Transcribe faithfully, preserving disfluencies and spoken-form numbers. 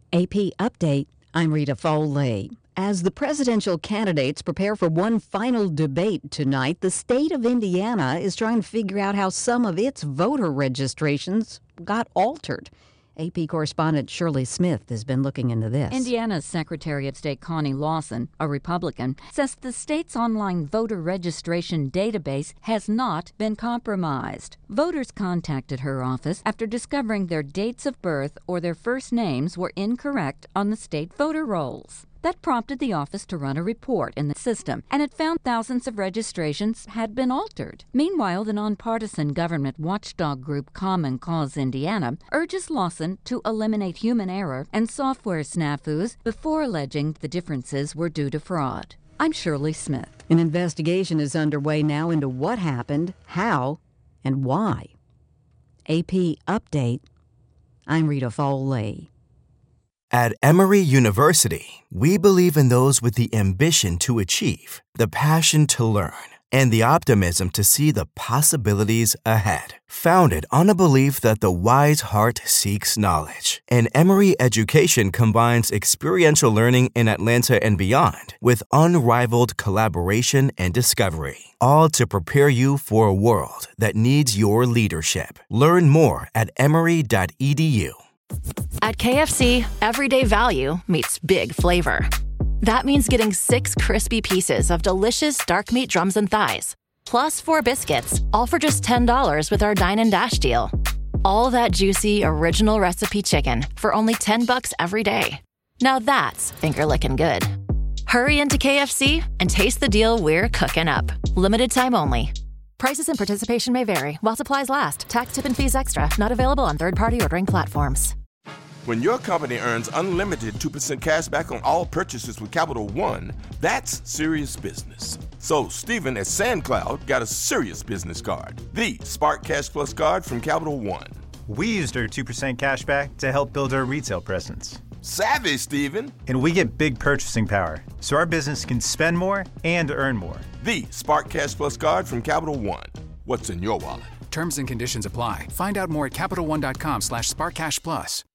A P Update, I'm Rita Foley. As the presidential candidates prepare for one final debate tonight, the state of Indiana is trying to figure out how some of its voter registrations got altered. A P correspondent Shirley Smith has been looking into this. Indiana's Secretary of State Connie Lawson, a Republican, says the state's online voter registration database has not been compromised. Voters contacted her office after discovering their dates of birth or their first names were incorrect on the state voter rolls. That prompted the office to run a report in the system, and it found thousands of registrations had been altered. Meanwhile, the nonpartisan government watchdog group Common Cause Indiana urges Lawson to eliminate human error and software snafus before alleging the differences were due to fraud. I'm Shirley Smith. An investigation is underway now into what happened, how, and why. A P Update, I'm Rita Foley. At Emory University, we believe in those with the ambition to achieve, the passion to learn, and the optimism to see the possibilities ahead. Founded on a belief that the wise heart seeks knowledge, and Emory education combines experiential learning in Atlanta and beyond with unrivaled collaboration and discovery, all to prepare you for a world that needs your leadership. Learn more at emory dot e d u. At K F C, everyday value meets big flavor. That means getting six crispy pieces of delicious dark meat drums and thighs, plus four biscuits, all for just ten dollars with our Dine and Dash deal. All that juicy, original recipe chicken for only ten bucks every day. Now that's finger-licking good. Hurry into K F C and taste the deal we're cooking up. Limited time only. Prices and participation may vary while supplies last. Tax, tip, and fees extra. Not available on third-party ordering platforms. When your company earns unlimited two percent cash back on all purchases with Capital One, that's serious business. So Stephen at SandCloud got a serious business card, the Spark Cash Plus card from Capital One. We used our two percent cash back to help build our retail presence. Savvy, Stephen. And we get big purchasing power, so our business can spend more and earn more. The Spark Cash Plus card from Capital One. What's in your wallet? Terms and conditions apply. Find out more at CapitalOne.com slash SparkCashPlus.